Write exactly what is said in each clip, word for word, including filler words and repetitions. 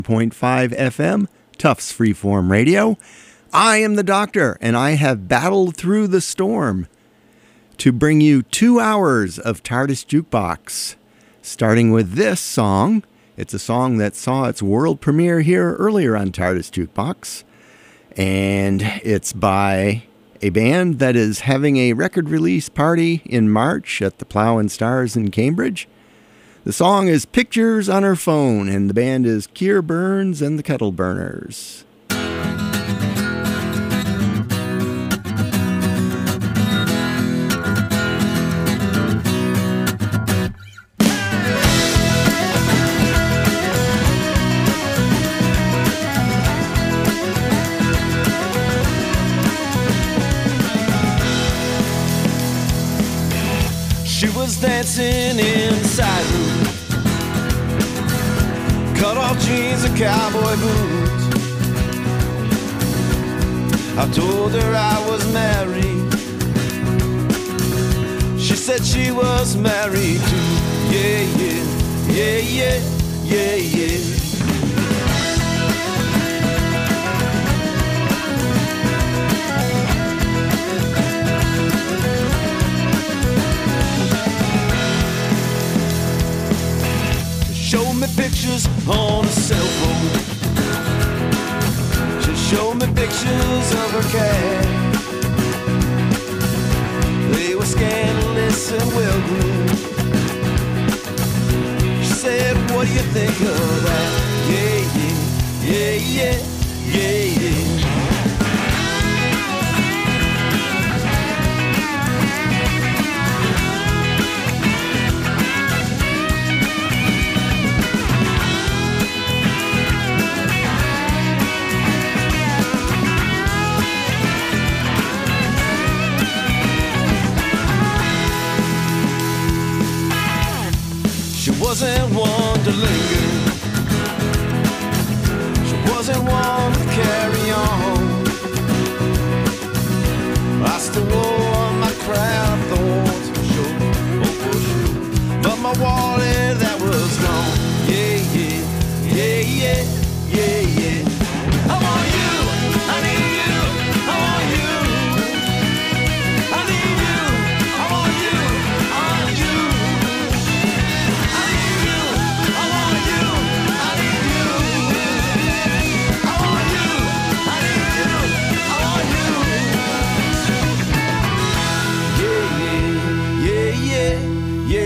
point five F M, Tufts Freeform Radio. I am the Doctor, and I have battled through the storm to bring you two hours of TARDIS Jukebox, starting with this song. It's a song that saw its world premiere here earlier on TARDIS Jukebox, and it's by a band that is having a record release party in March at the Plough and Stars in Cambridge. The song is Pictures on Her Phone, and the band is Keir Burns and the Kettle Burners. She was dancing inside room, cut off jeans and cowboy boots. I told her I was married. She said she was married too. Yeah, yeah, yeah, yeah, yeah, yeah. Show me pictures on a cell phone. She showed me pictures of her cat. They were scandalous and well groomed. She said, what do you think of that? Yeah, yeah, yeah, yeah, yeah, yeah. Wasn't one to linger. She wasn't one to carry on. I still wore my crown of thorns for sure, oh for sure. But my wallet, that was gone. Yeah, yeah, yeah, yeah, yeah, yeah. I want you, I need you, I want you. I need you, I want you, I want you.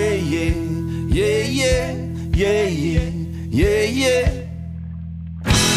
Yeah, yeah, yeah, yeah, yeah.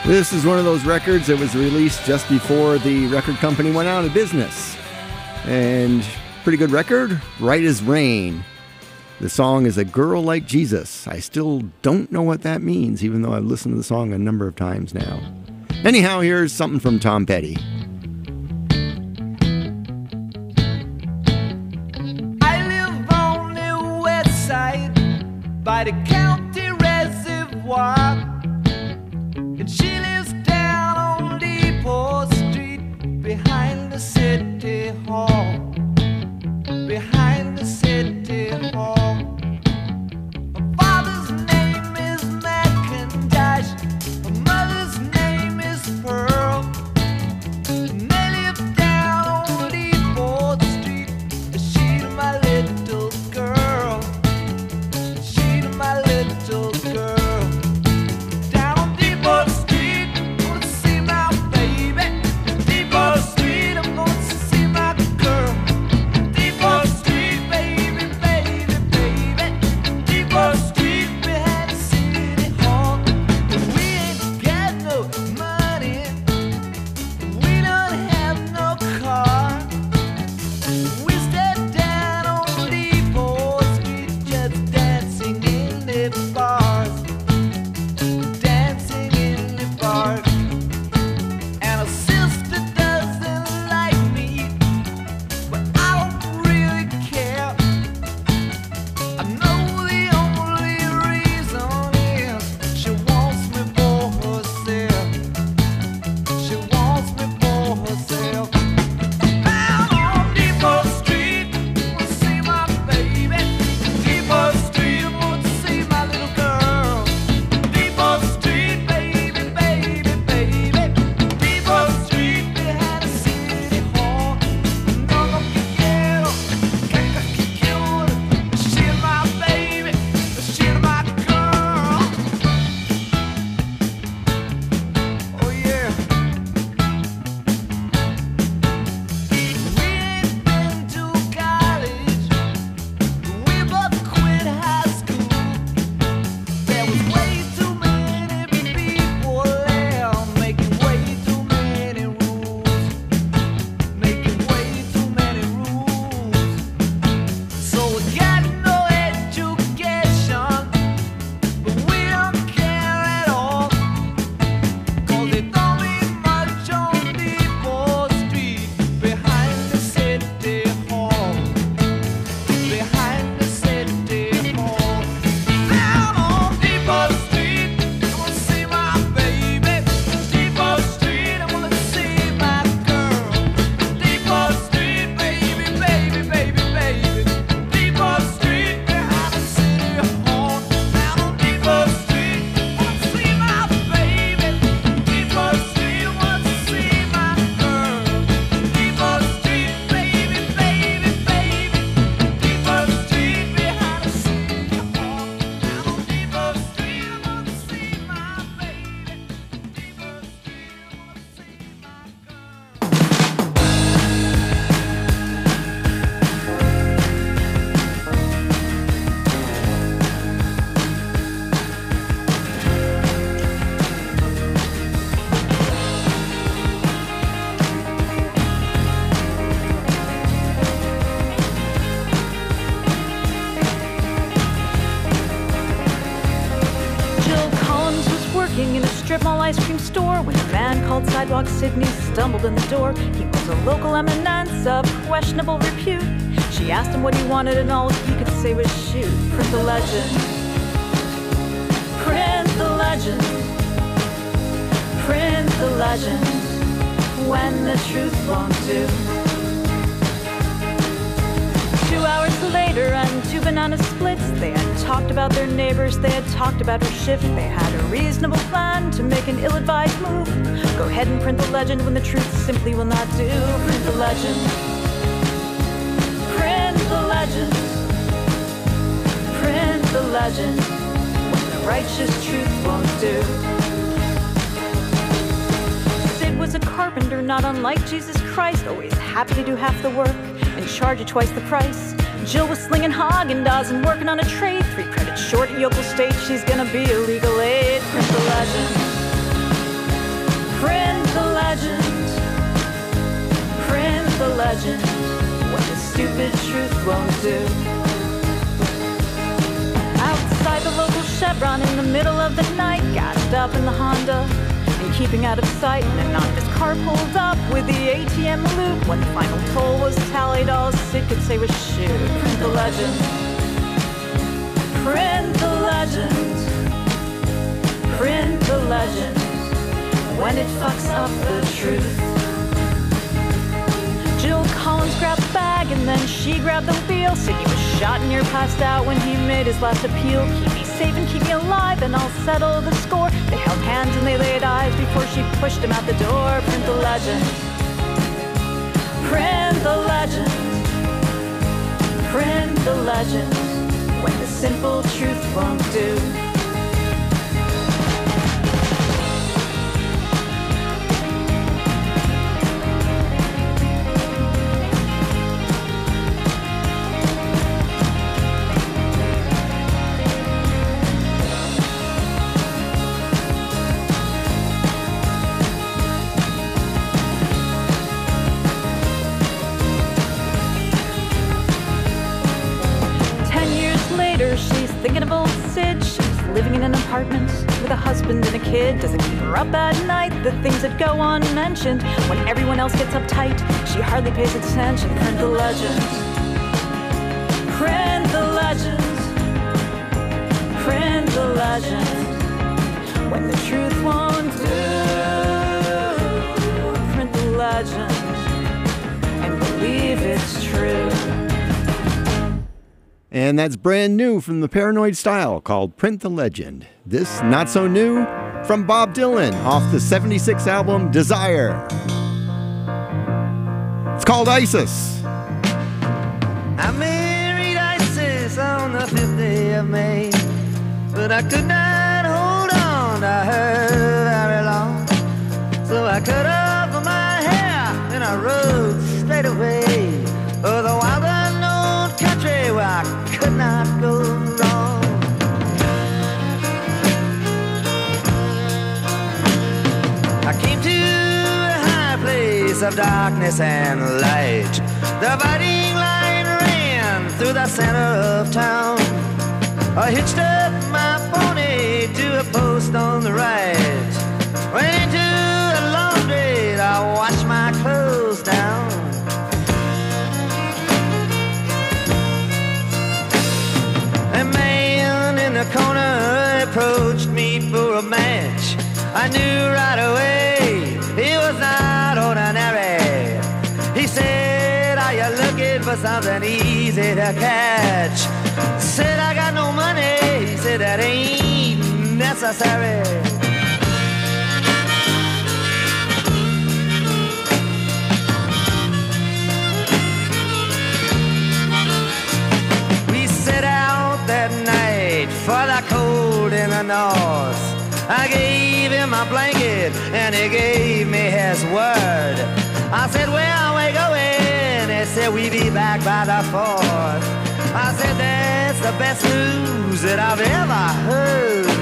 This is one of those records that was released just before the record company went out of business. And pretty good record, Right as Rain. The song is A Girl Like Jesus. I still don't know what that means, even though I've listened to the song a number of times now. Anyhow, here's something from Tom Petty. I live on the west side by the county reservoir, and she lives down on Depot Street behind the city hall. Behind the city hall. My father's name is Macintosh. My mother's name is Pearl. And they live down on Depot Street. She to my little girl. She to my little girl. Down on Depot Street, I'm gonna see my baby. Depot Street, I'm gonna see my girl. Depot Street, baby, baby, baby. Depot Street behind the city hall. We ain't got no money. We don't have no car. We stay down on Depot Street, just dancing in the bars. Dancing in the bars. And her sister doesn't like me, but I don't really care. I know the only reason is she wants me for herself. She wants me for herself. Down on Depot Street, wanna see my baby. Depot Street, I want to see my little girl. Depot Street, baby, baby, baby. Depot Street behind the city hall. No, no, que quiero, que, que, que quiero. She's my baby, she's my girl. Oh yeah. We ain't been to college. We both quit high school. There was way too many people there, making way too many rules. Making way too many rules. So we got no education, but we don't care at all. Cause it don't mean much on Depot Street, behind the city hall. Behind the city hall. Down on Depot Street, I wanna see my baby. Depot Street, I wanna see my girl. Depot Street, baby, baby, baby, baby. Depot Street, behind the city hall. Down on Depot Street, wanna see my baby. Depot Street, I wanna see my girl. Depot Street, baby, baby, baby. Depot Street, behind the city hall. Down on Depot Street, I wanna see my baby. Depot Street, I wanna see my girl. Jill Collins was working in a strip mall ice cream store when a man called Sidewalk Sydney stumbled in the door. He was a local eminence of questionable repute. She asked him what he wanted and all he could say was shoot. Print the legend. Print the legend. Print the legend. When the truth won't do. Two hours later and two banana splits. They had talked about their neighbors, they had talked about her shift. They had a reasonable plan to make an ill-advised move. Go ahead and print the legend when the truth simply will not do. Print the legend. Print the legend. Print the legend. When the righteous truth won't do. Sid was a carpenter, not unlike Jesus Christ, always happy to do half the work and charge you twice the price. Jill was slinging Haagen-Dazs and working on a trade. Three credits short at Yokel State, she's gonna be a legal aid. Print the legend. Print the legend, print the legend, what the stupid truth won't do. Outside the local Chevron in the middle of the night, gassed up in the Honda and keeping out of sight, and a nondus car pulled up with the A T M loop. When the final toll was tallied, all Sid could say was shoot. Print the legend, print the legend, print the legend, when it fucks up the truth. Jill Collins grabbed the bag and then she grabbed the wheel. Sidney was shot and near passed out when he made his last appeal. Keep me safe and keep me alive and I'll settle the score. They held hands and they laid eyes before she pushed him out the door. Print the legend, print the legend, print the legend, when the simple truth won't do. Thinking of old Sid, she's living in an apartment with a husband and a kid. Doesn't keep her up at night, the things that go unmentioned. When everyone else gets uptight, she hardly pays attention. Print the legend, print the legend, print the legend, when the truth won't do. Print the legend, and believe it's true. And that's brand new from the Paranoid Style, called Print the Legend. This, not so new, from Bob Dylan off the seventy-six album Desire. It's called Isis. I married Isis on the fifth day of May, but I could not hold on to her very long. So I cut off my hair and I rode straight away for the wild unknown country where I could not go wrong. I came to a high place of darkness and light. The dividing line ran through the center of town. I hitched up my pony to a post on the right. Went into a laundry to wash my clothes down. A man in the corner approached me for a match. I knew right away he was not ordinary. He said, are you looking for something easy to catch? Said, I got no money. He said, that ain't necessary. That night for the cold in the north, I gave him my blanket and he gave me his word. I said, where are we going? He said, we'll be back by the fourth. I said, that's the best news that I've ever heard.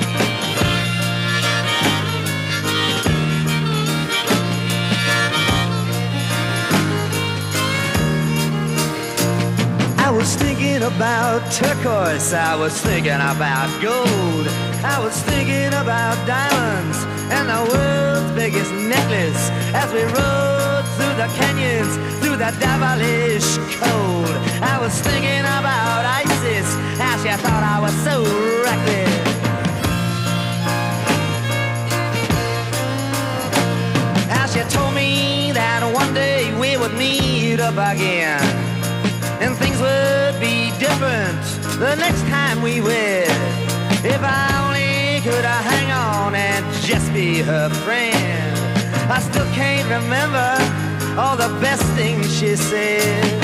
I was thinking about turquoise, I was thinking about gold, I was thinking about diamonds and the world's biggest necklace as we rode through the canyons, through the devilish cold. I was thinking about Isis, how she thought I was so reckless. How she told me that one day we would meet up again and things would be different the next time we wed. If I only could I hang on and just be her friend. I still can't remember all the best things she said.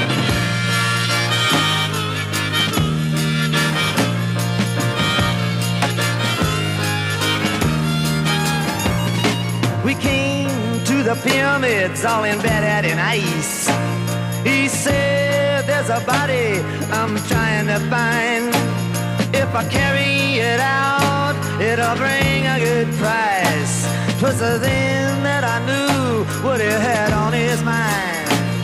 We came to the pyramids all embedded in ice. He said, there's a body I'm trying to find. If I carry it out, it'll bring a good price. 'twas then that I knew what he had on his mind.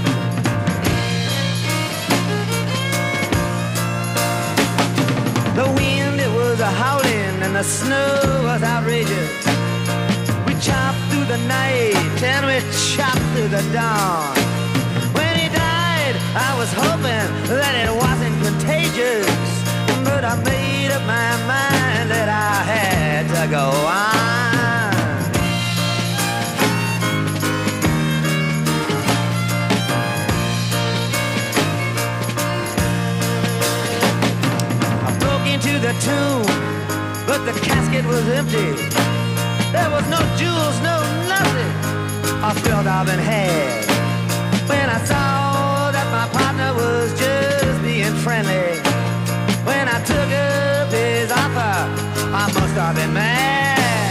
The wind, it was a howling, and the snow was outrageous. We chopped through the night, and we chopped through the dawn. When he died, I was hoping that it wasn't contagious, but I made up my mind that I had to go on. I broke into the tomb, but the casket was empty. There was no jewels, no nothing I felt I've been had. When I saw that my partner was just being friendly, when I took up his offer, I must have been mad.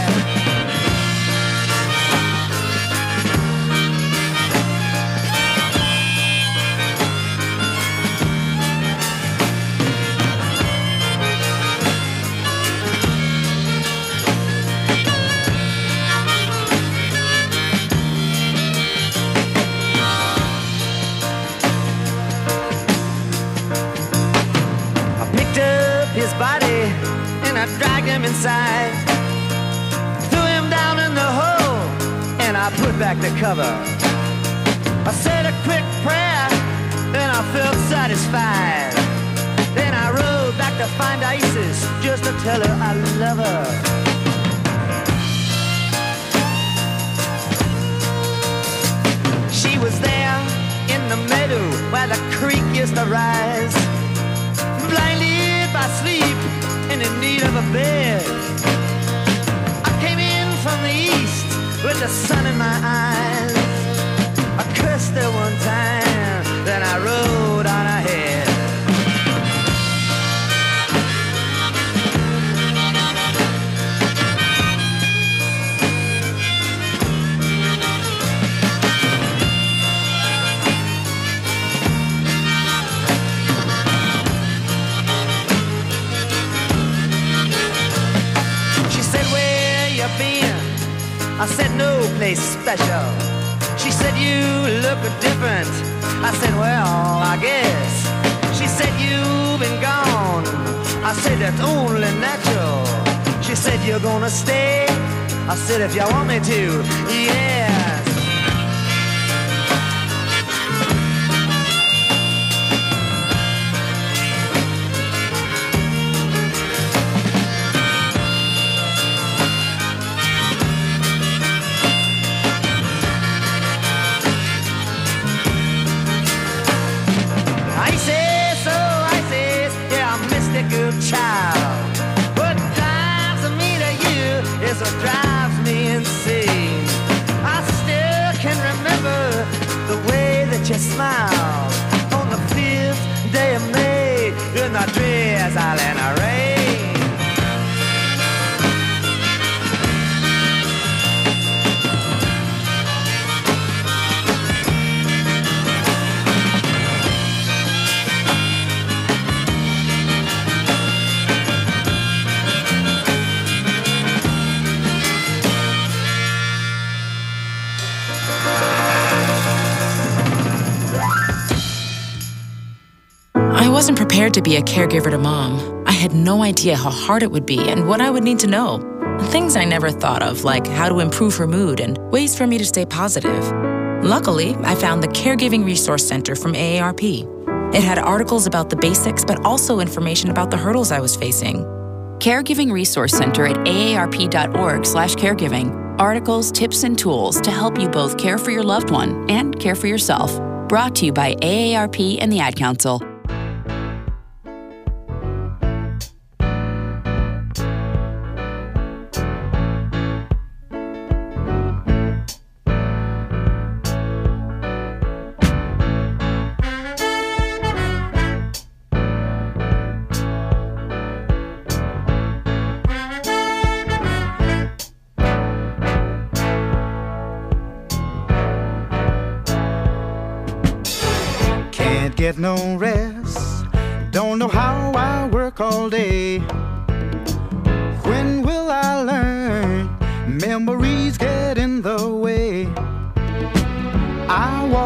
His body, and I dragged him inside, threw him down in the hole, and I put back the cover. I said a quick prayer, and I felt satisfied. Then I rode back to find Isis, just to tell her I love her. She was there in the meadow where the creek used to rise, blindly by sleep and in need of a bed. I came in from the east with the sun in my eyes. I cursed her one time, then I rode on ahead. I said, no place special. She said, you look different. I said, well, I guess. She said, you've been gone. I said, that's only natural. She said, you're gonna stay. I said, if you want me to, yes. Child, what drives me to you is what drives me insane. I still can remember the way that you smiled on the fifth day of May in the drizzle and the rain. I wasn't prepared to be a caregiver to Mom. I had no idea how hard it would be and what I would need to know. Things I never thought of, like how to improve her mood and ways for me to stay positive. Luckily, I found the Caregiving Resource Center from A A R P. It had articles about the basics, but also information about the hurdles I was facing. Caregiving Resource Center at A A R P dot org slash caregiving. Articles, tips, and tools to help you both care for your loved one and care for yourself. Brought to you by A A R P and the Ad Council. Get no rest, don't know how I work all day. When will I learn? Memories get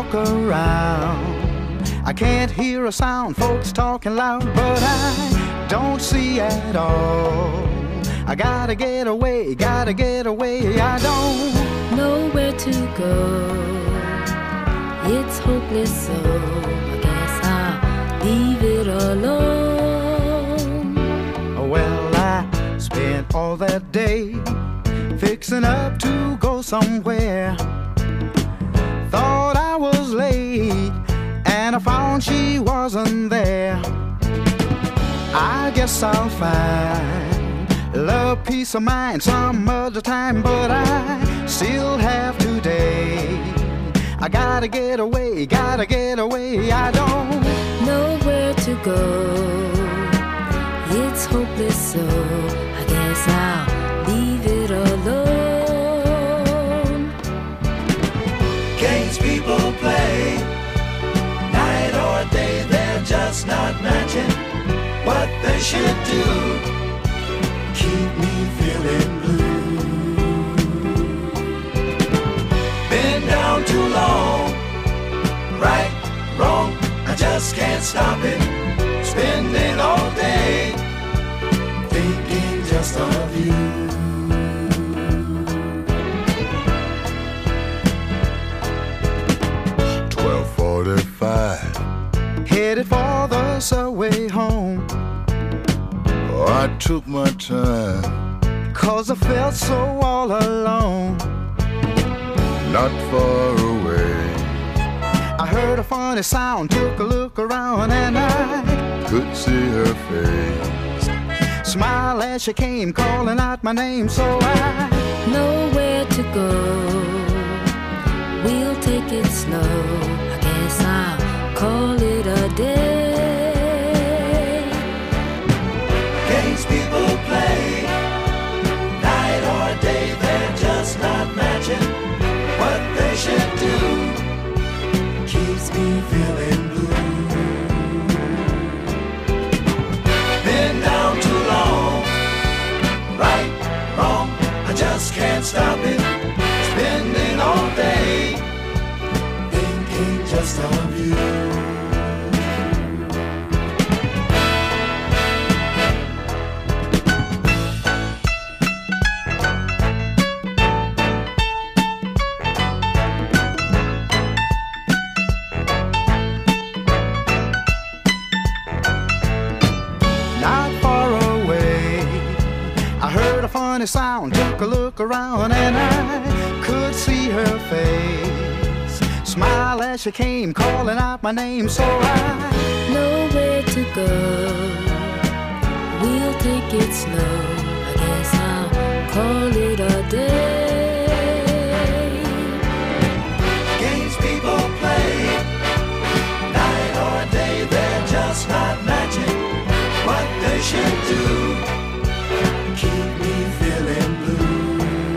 look around. I can't hear a sound, folks talking loud, but I don't see at all. I gotta get away, gotta get away. I don't know where to go. It's hopeless, so I guess I'll leave it alone. Well, I spent all that day fixing up to go somewhere. Thought I was late, and I found she wasn't there. I guess I'll find love, peace of mind some other time, but I still have today. I gotta get away, gotta get away. I don't know where to go. It's hopeless, so I guess I'll leave it alone. Games people play, night or day, they're just not matching what they should do. Keep me feeling blue. Been down too long, right, wrong, I just can't stop it. Spending all day thinking just of you. twelve forty-five, headed for the subway home. Oh, I took my time, 'cause I felt so all alone. Not far away, I heard a funny sound, took a look around, and I could see her face. Smile as she came, calling out my name, so I know where to go. We'll take it slow, I guess I'll call it a day. Games people play, night or day, they're just not matching what they should do. Keeps me feeling blue. Been down too long, right, wrong, I just can't stop it. Spending all day thinking just of you. Funny sound, took a look around, and I could see her face. Smile as she came, calling out my name, so I know where to go. We'll take it slow, I guess I'll call it a day. Games people play, night or day, they're just not matching what they should do. Keep me feeling blue.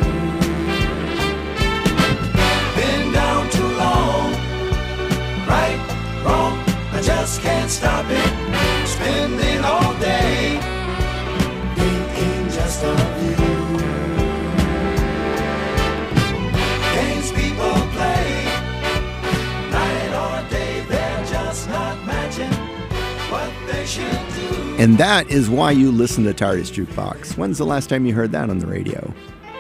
Been down too long, right, wrong, I just can't stop it. Spending all day thinking just of you. Games people play, night or day, they're just not matching what they should do. And that is why you listen to TARDIS Jukebox. When's the last time you heard that on the radio?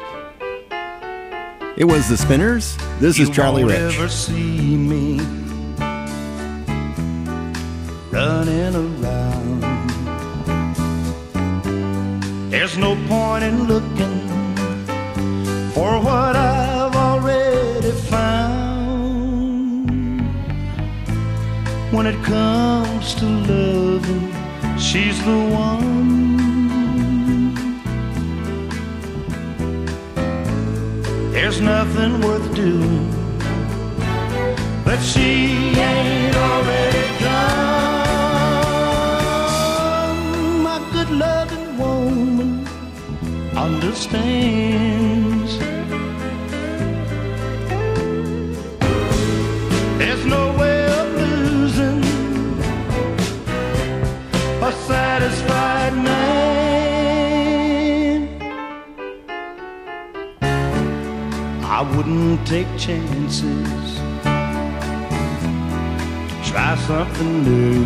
It was the Spinners. This is Charlie Rich. You won't ever see me running around. There's no point in looking for what I've already found. When it comes to loving, she's the one. There's nothing worth doing that she ain't already done. My good loving woman understands. There's no way of losing a satisfied man. I wouldn't take chances try something new.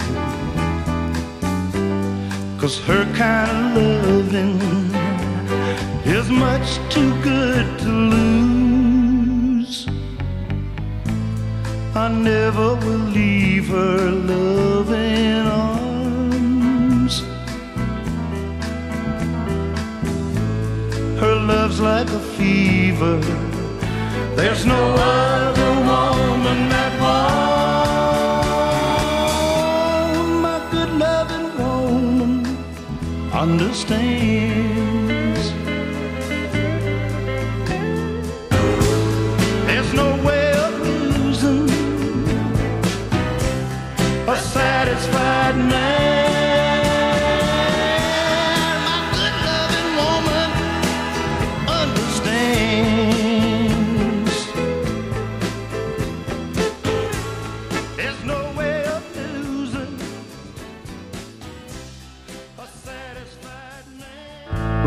'Cause her kind of loving is much too good to lose. I never will leave her loving arms. Her love's like a fever. There's no other woman that warm. My good loving woman understands. There's no way of losing a satisfied man. My good loving woman understands. There's no way of losing a satisfied man.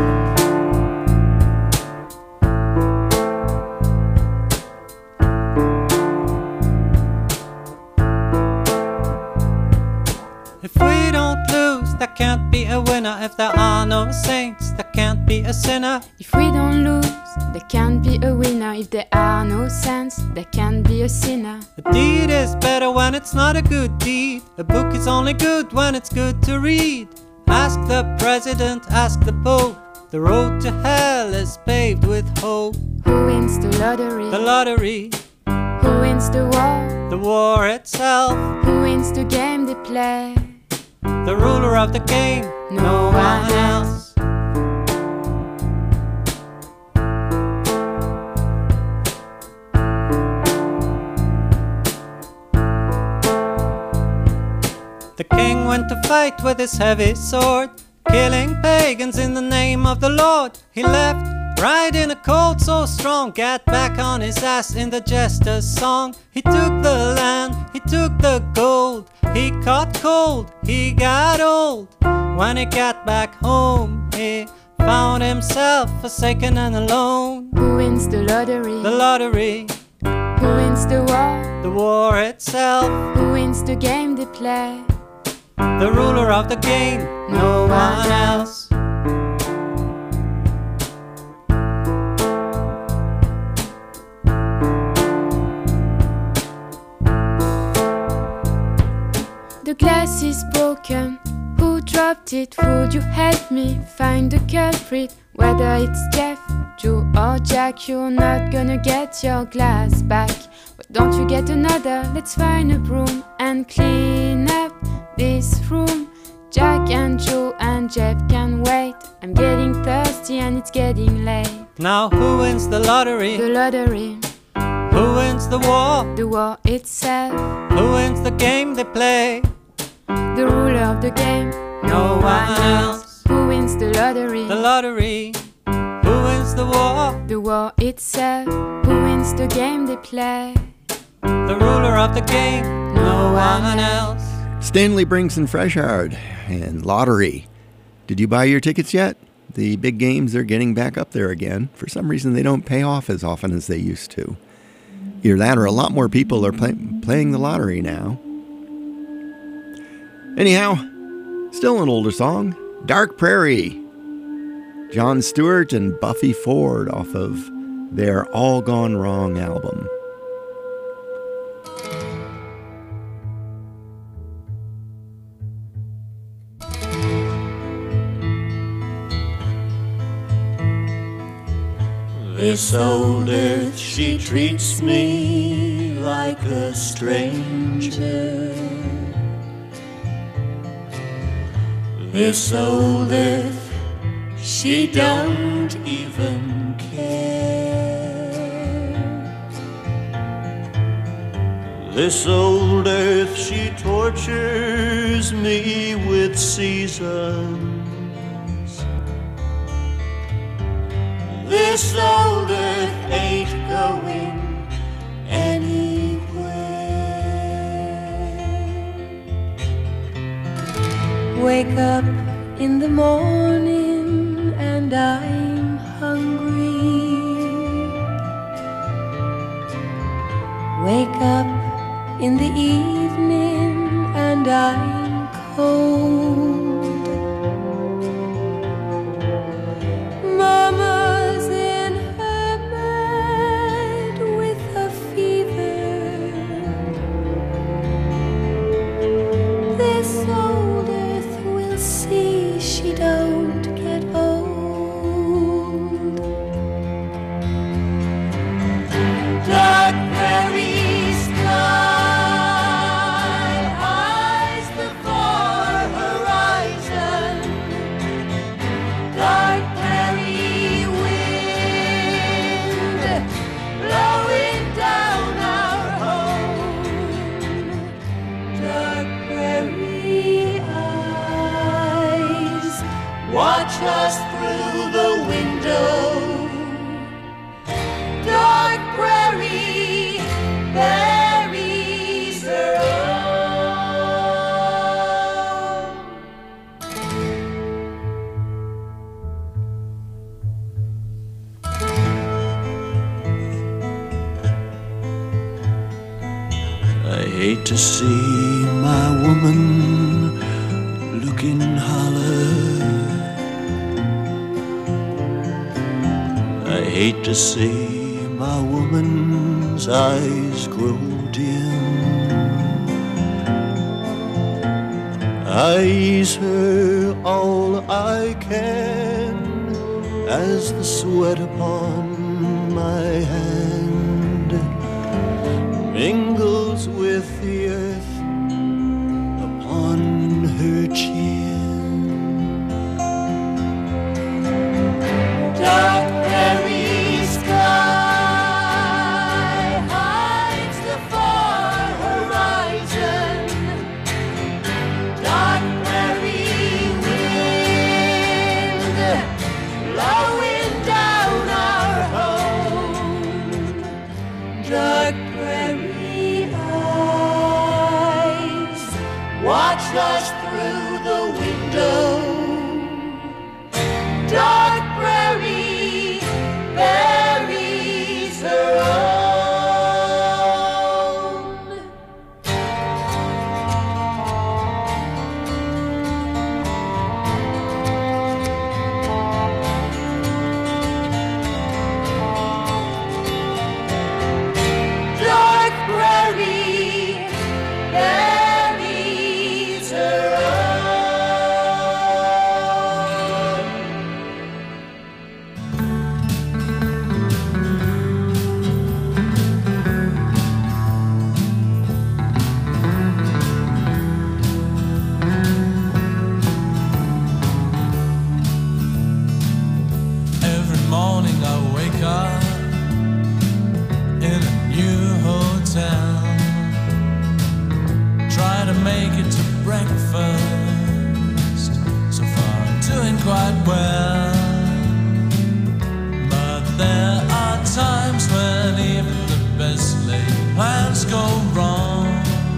If we don't lose, there can't be a winner. If there are no saints, there can't be a sinner. If we don't lose, there can't be a winner. If there are no saints, there can't be a sinner. A deed is better when it's not a good deed. A book is only good when it's good to read. Ask the president, ask the pope. The road to hell is paved with hope. Who wins the lottery? The lottery, Who wins the war? the war itself. Who wins the game they play? The ruler of the game, no one else. The king went to fight with his heavy sword, killing pagans in the name of the Lord. He left riding a colt so strong, got back on his ass in the jester's song. He took the land, he took the gold, he caught cold, he got old. When he got back home, he found himself forsaken and alone. Who wins the lottery? The lottery, Who wins the war? the war itself. Who wins the game they play? The ruler of the game, no one else. The glass is broken. Who dropped it? Would you help me find the culprit? Whether it's Jeff, Joe or Jack, you're not gonna get your glass back. But don't you get another? Let's find a broom and clean up this room. Jack and Joe and Jeff can wait. I'm getting thirsty and it's getting late. Now who wins the lottery? The lottery, Who wins the war? the war itself, Who wins the game they play? the ruler of the game, No one else. Who wins the lottery? The lottery, who wins the war? The war itself. Who wins the game they play? The ruler of the game, no one else. Stanley Brinks and Freshard and Lottery. Did you buy your tickets yet? The big games are getting back up there again. For some reason, they don't pay off as often as they used to. Either that or a lot more people are play- playing the lottery now. Anyhow, still an older song, Dark Prairie. Jon Stewart and Buffy Ford off of their All Gone Wrong album. This old earth, she treats me like a stranger. This old earth, she don't even care. This old earth, she tortures me with seasons. This old earth ain't going anywhere. Wake up in the morning and I'm hungry. Wake up in the evening hate to see my woman looking holler. I hate to see my woman's eyes grow dim. I ease her all I can as the sweat upon my hand mingles with the earth upon her chin. Dark prairie sky hides the far horizon. Dark prairie wind blowing down our home. Dark prairie eyes watch us through the window. Dark prairie buries her own. Dark prairie buries her own. Every morning I wake up in a new hotel. Try to make it to breakfast. So far I'm doing quite well. But there are times when even the best laid plans go wrong.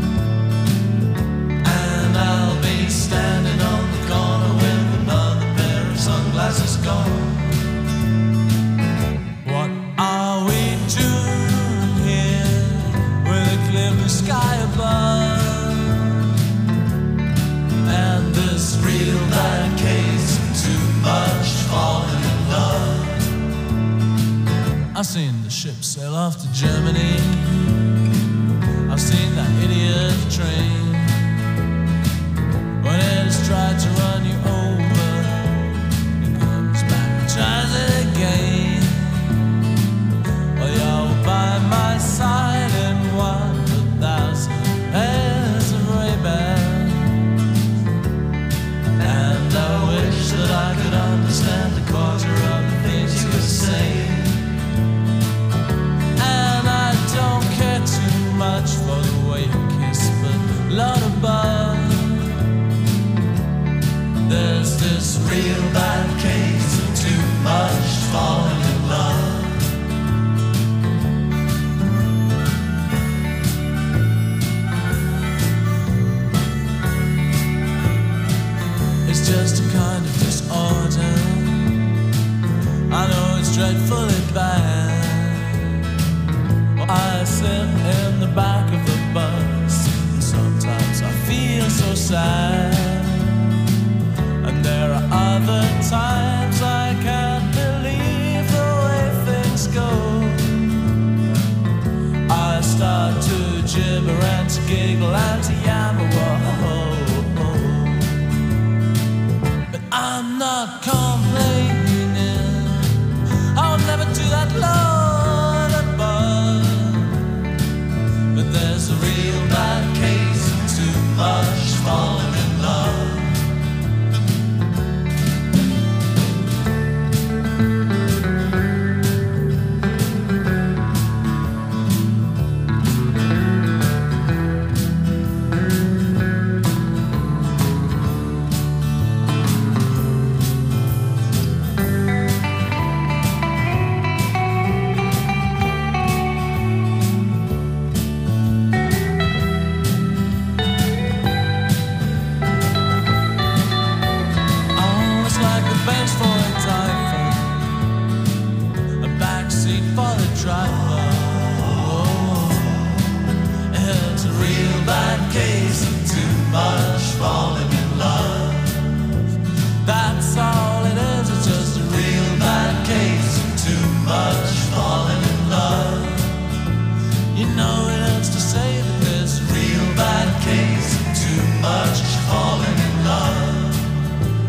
And I'll be standing on the corner with another pair of sunglasses gone. What are we doing here with a clear blue sky above? And this real bad case of too much falling in love. I've seen the ship sail off to Germany. I've seen that idiot train. When it has tried to run you over, it comes back and tries it again. Well, you're by my side in one thousand pairs of Ray-Bans. And I wish that I could understand a quarter of the things you were saying. And I don't care too much for the way you kiss, but Lord above, there's this real bad case of too much falling in love. It's just a kind of disorder. I know it's dreadfully bad. Well, I sit in the back of the bus, and sometimes I feel so sad. And there are other times I can't believe the way things go. I start to gibber and to giggle and to yammer, whoa. But I'm not complaining. I'll never do that, Lord above. But there's a real bad case of too much falling in love.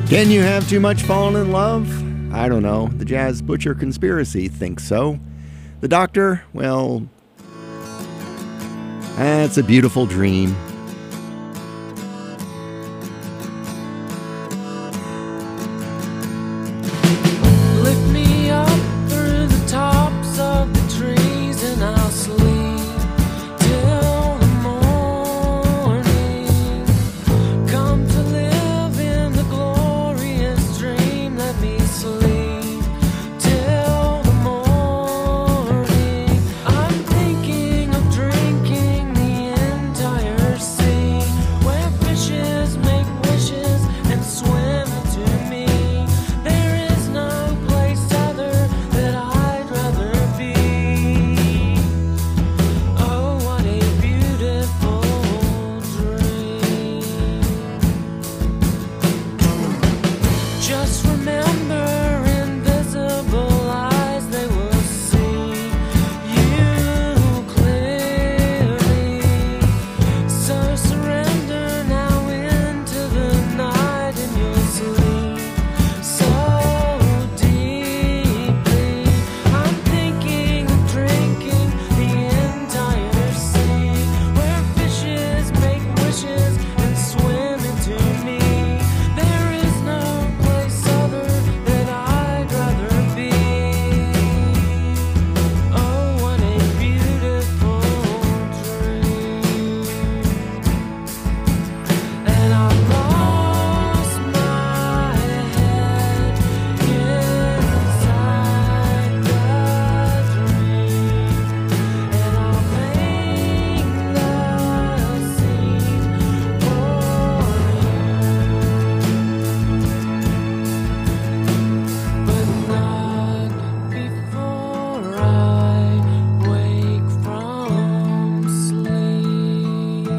Can you have too much falling in love? I don't know. The Jazz Butcher Conspiracy thinks so. The Doctor, well, that's a beautiful dream. Lift me up through the tops of the trees and I'll sleep till the morning. Come to live in the glorious dream. Let me sleep till the morning. I'm thinking of drinking the entire sea, where fishes make wishes and swim into me. There is no place other that I'd rather be. Oh, what a beautiful dream. Just remember, invisible eyes, they will see you clearly. So surrender now into the night and you'll sleep so deeply. I'm thinking of drinking the entire sea, where fishes make wishes and swim into me. There is no place other that I'd rather be. Oh, what a beautiful dream. And I lost my head inside the dream, and I'll make the scene for you, but not before I wake from sleep.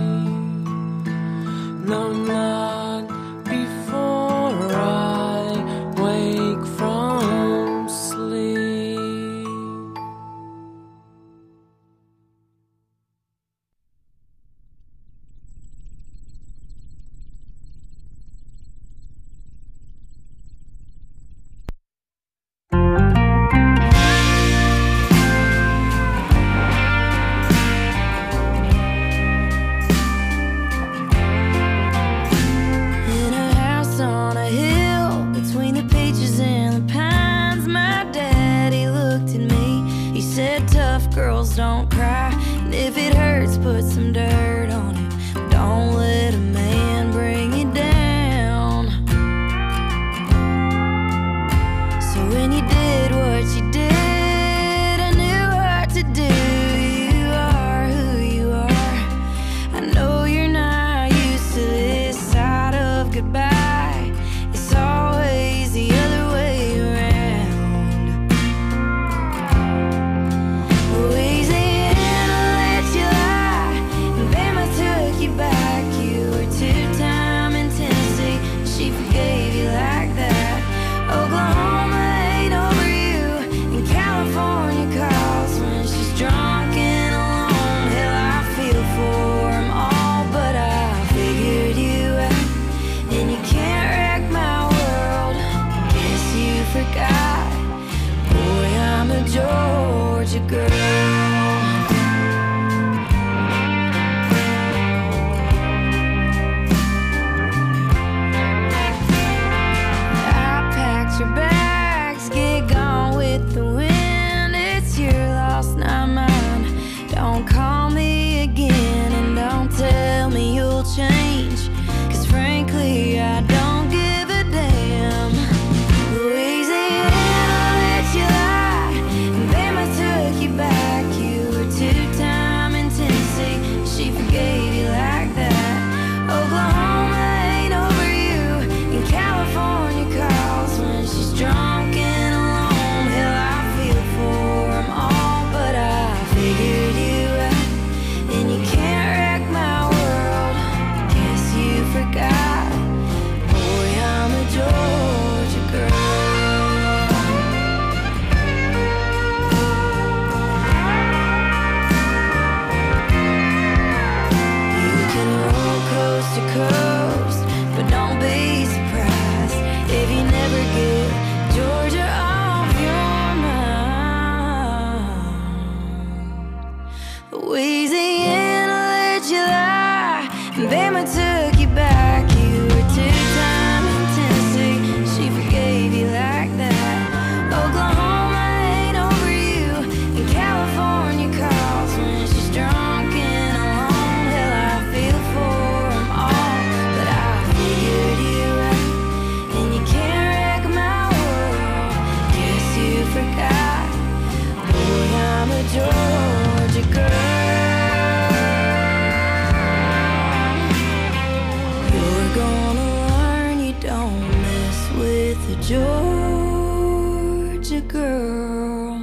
No, not before I wake from sleep. In a house on a hill, between the peaches and the pines, my daddy looked at me. He said, tough girls don't cry, and if it hurts, put some dirt on it. Don't let a man bring you down. So when you did what you did, I knew what to do. You are who you are. I know you're not used to this side of goodbye. It's always the other way around. Louisiana let you lie, and Bama took you back. You were two-time in Tennessee, she forgave you like that. Oklahoma ain't over you, and California calls when she's drunk and alone. Hell, I feel for 'em all, but I figured you out, and you can't wreck my world. Guess you forgot, boy, I'm a Georgia girl. I packed your bags, get gone with the wind. It's your loss, not mine. Don't call me again, and don't tell me you'll change, 'cause frankly, I don't give a damn. Louisiana let you lie, and Bama took you back. you, girl.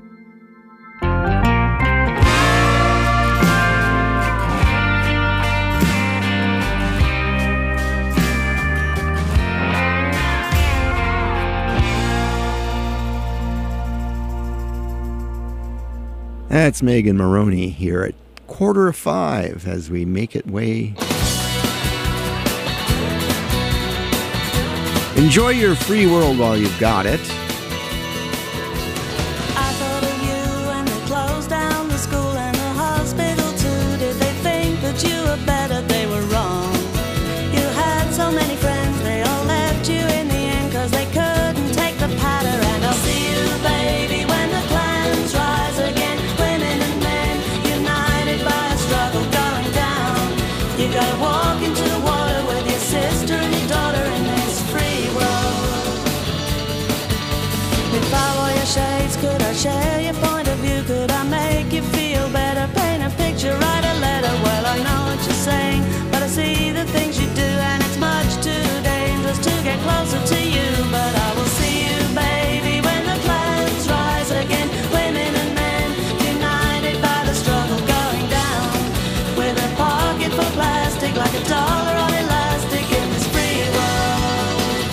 That's Megan Maroney here at quarter of five as we make it way. Enjoy your free world while you've got it. I thought of you when they closed down the school and the hospital too. Did they think that you were better? They were wrong. You had so many friends, they all left you in the end cause they couldn't take the patter. And I'll see you, baby, when the clans rise again. Women and men united by a struggle going down. You gotta walk into the water with your sister and your daughter in this free world. If I wore your shades, could I share your point of view? Could I make you feel better? Paint a picture, write a letter. Well, I know what you're saying, but I see the things you do, and it's much too dangerous to get closer to you. But I will see you, baby, when the clans rise again. Women and men united by the struggle going down. With a pocket full of plastic, like a dollar on elastic in this free world.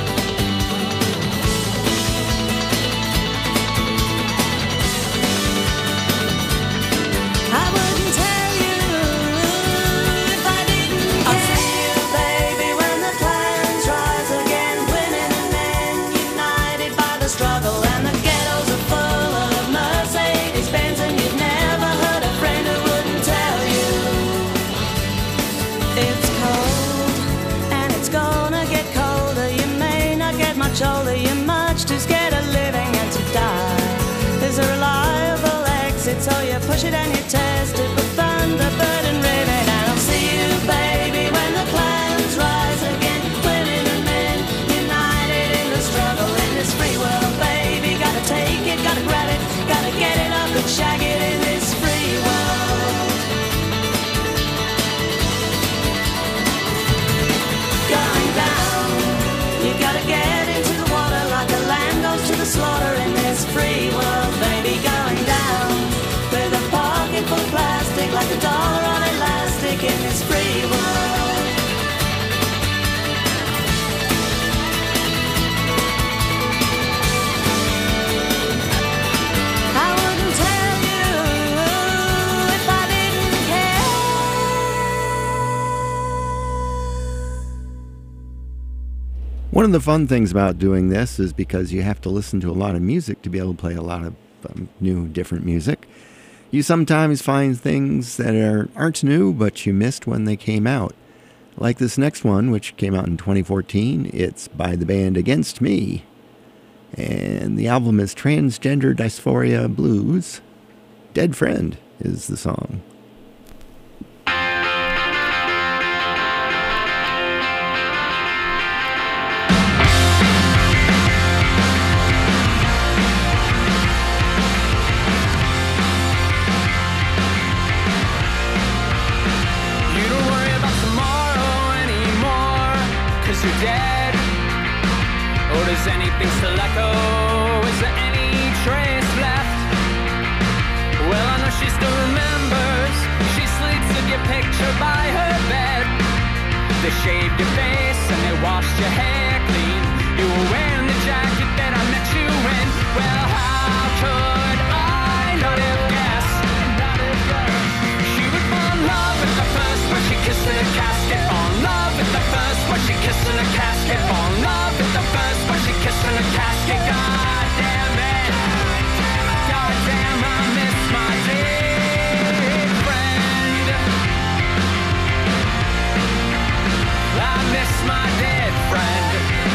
I wouldn't tell you if I didn't care. I'll see you, baby, when the clans rise again. Women and men united by the struggle, and the ghettos are full of Mercedes Benz, and you've never heard a friend who wouldn't tell you. It's cold, and it's gonna get colder. You may not get much older. You're much too scared of living and to die. There's a reliable exit, so you push it and you test it with Thunderbird and Rivet. And I'll see you, baby, when the clans rise again. Women and men united in the struggle in this free world, baby. Gotta take it, gotta grab it, gotta get it up and shag it in this free world. Going down, you gotta get into the water like a lamb goes to the slaughter in this free world, baby. Going down with a pocket full of plastic, like a dollar on elastic in this free world. I wouldn't tell you if I didn't care. One of the fun things about doing this is because you have to listen to a lot of music to be able to play a lot of um, new, different music. You sometimes find things that are, aren't new, but you missed when they came out. Like this next one, which came out in twenty fourteen. It's by the band Against Me. And the album is Transgender Dysphoria Blues. Dead Friend is the song. You don't worry about tomorrow anymore, cause you're dead. Or does anything still echo? Is there any trace left? Well, I know she still remembers. She sleeps with your picture by her bed. They shaved your face and they washed your hair clean. You were wearing the jacket that I met you in. Well, how could I not have guessed? She would fall in love at the first when she kissed in a casket. Fall in love at the first when she kissed in a casket. Fall in love at the first when she kissed in a casket. God damn it. God damn, I miss my dead friend. I miss my dead friend.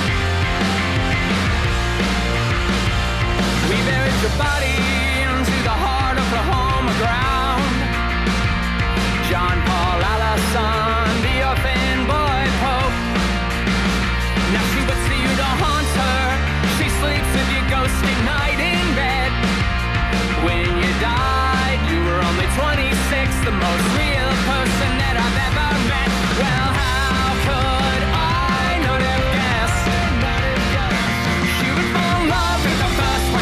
We buried your body into the heart of Oklahoma ground. John Paul Allison, the orphan boy pope. Now she waits for you to haunt her. She sleeps with your ghosty night in bed. When you died, you were only twenty-six, the most real person that I've ever met. Well, how could I not have guessed? She would fall in love with the first one.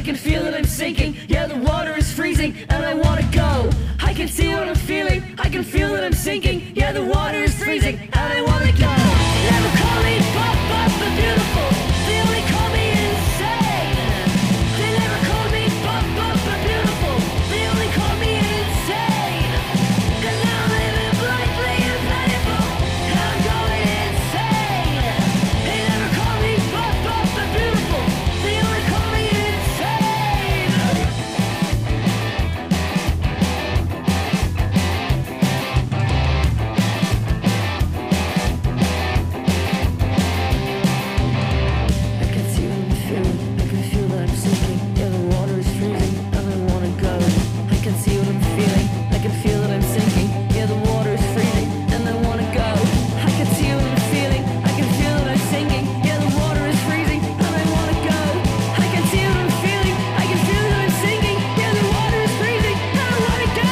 can feel that I'm sinking. Yeah, the water is freezing and I wanna go. I can see what I'm feeling. I can feel that I'm sinking. Yeah, the water is freezing and I wanna go. Never call me pop, pop, but beautiful. They only call me insane. They never call me pop, pop, but beautiful. They only call me insane. 'Cause now I'm living blankly and painful. And I'm going insane. They never call me pop, pop, but beautiful. They only call me insane. I can see what I'm feeling. I can feel that I'm sinking. Yeah, the water is freezing and I wanna go. I can see what I'm feeling. I can feel that I'm sinking. Yeah, the water is freezing and I wanna go. I can see what I'm feeling. I can feel that I'm sinking. Yeah, the water is freezing and I wanna go. I can see what I'm feeling. I can feel that I'm sinking. Yeah, the water is freezing and I wanna go.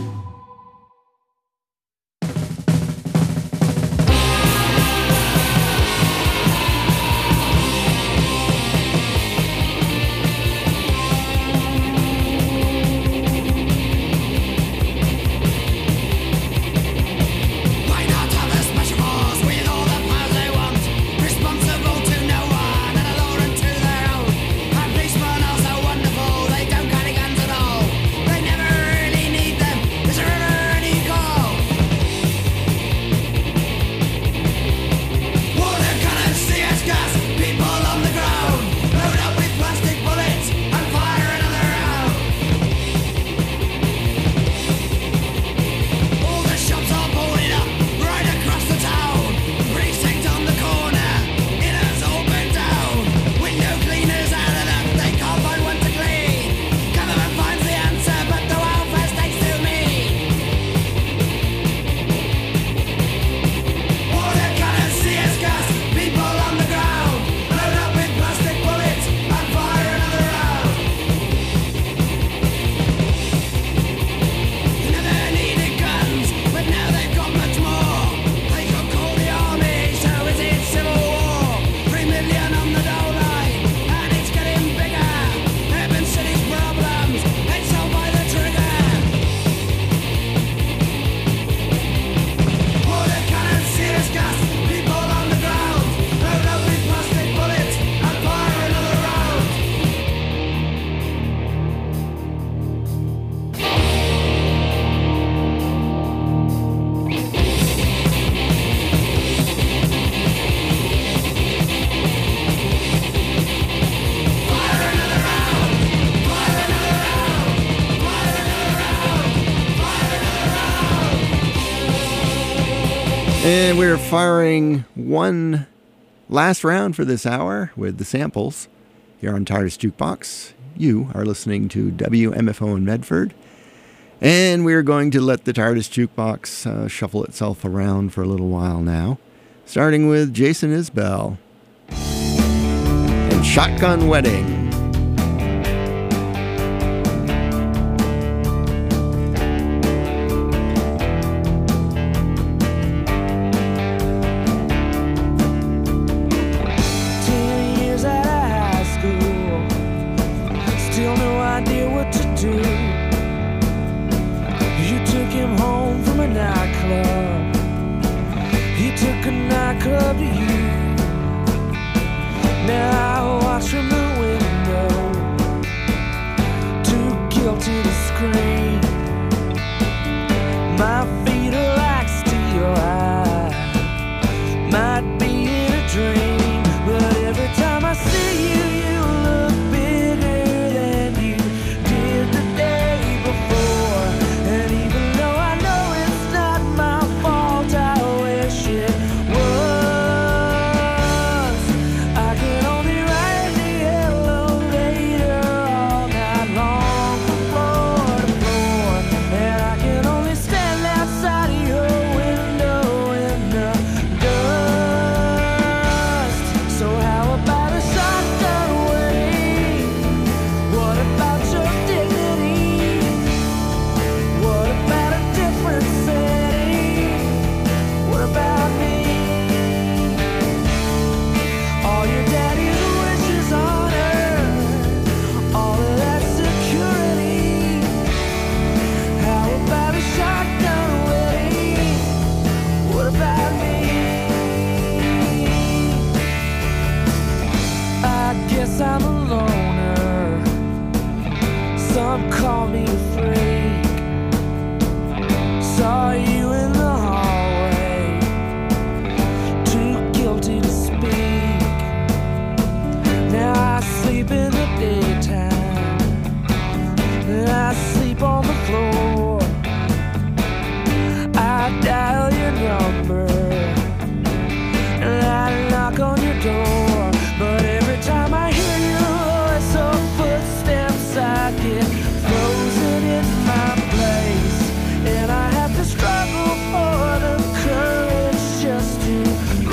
Why not have as much force with all the powers they want? Responsible to no one and alluring to their own. And policemen are so wonderful, they don't carry guns at all. They never really need them, is there ever any call? Water cannons, tear gas, people on the ground. Load up with plastic bullets and fire another round. All the shops are boarded up right across the town. Precinct on the corner, it has all burned down. Window cleaners out of luck, they can't find one to clean. Government finds the answer, but the welfare state's still mean. Water cannons, tear gas, people on the ground. Load up with plastic bullets and fire another round. They never needed guns, but now they've got much more. They could call the army, so is it civil war? Three million on the dole line, and it's getting bigger. Urban cities' problems, it's solved by the trigger. Water cannons, tear gas, people on the ground. Load up with plastic bullets and fire another round. And we're firing one last round for this hour with the samples here on TARDIS Jukebox. You are listening to W M F O in Medford. And we're going to let the TARDIS Jukebox uh, shuffle itself around for a little while now. Starting with Jason Isbell and Shotgun Wedding. Ten years out of high school, still no idea what to do. You took him home from a nightclub. He took a nightclub to you. Now I watch from the window, too guilty to scream. My feet are like steel, I might be in a dream, but every time I see you, you look bigger than you did the day before. And even though I know it's not my fault, I wish it was. guess I'm a loner. Some call me a freak. Saw you in the hallway, too guilty to speak. Now I sleep in the daytime, and I sleep on the floor. I dial your number, and I knock on your door. But every time I hear your voice or footsteps, I get frozen in my place, and I have to struggle for the courage just to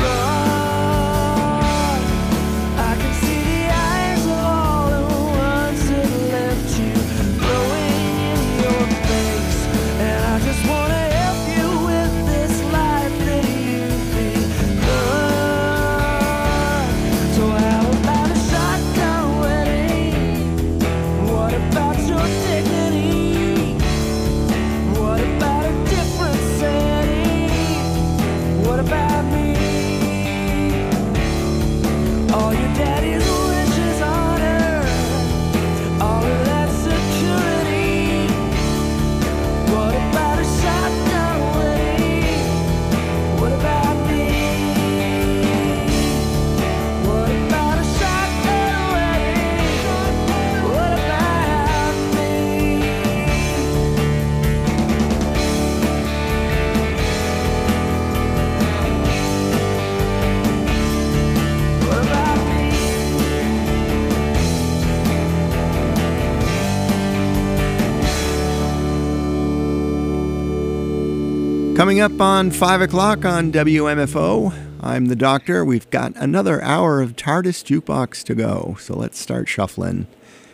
run. I can see the eyes of all the ones that left you glowing in your face, and I just want to help you with this life that you've begun. So how about a shotgun wedding? What about your dignity? What about a different setting? What about me? All your daddy's wishes on earth, all of that security. What about a shotgun wedding? What about me? What about a shotgun wedding? What about me? What about me? Coming up on five o'clock on W M F O, I'm the Doctor. We've got another hour of TARDIS Jukebox to go, so let's start shuffling.